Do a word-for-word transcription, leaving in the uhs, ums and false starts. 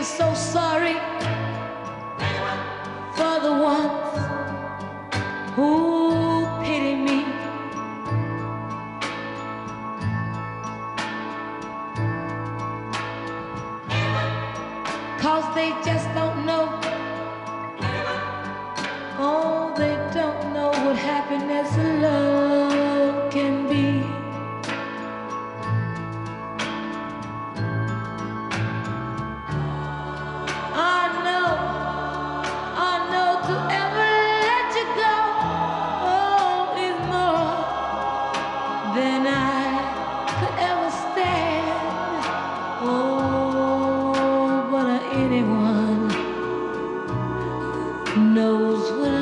so sorry for the ones who pity me. Cause they just don't know. Oh, they don't know what happiness and love can be. I know, I know to ever let you go, oh, is more than I could ever stand. Oh, but uh, anyone knows what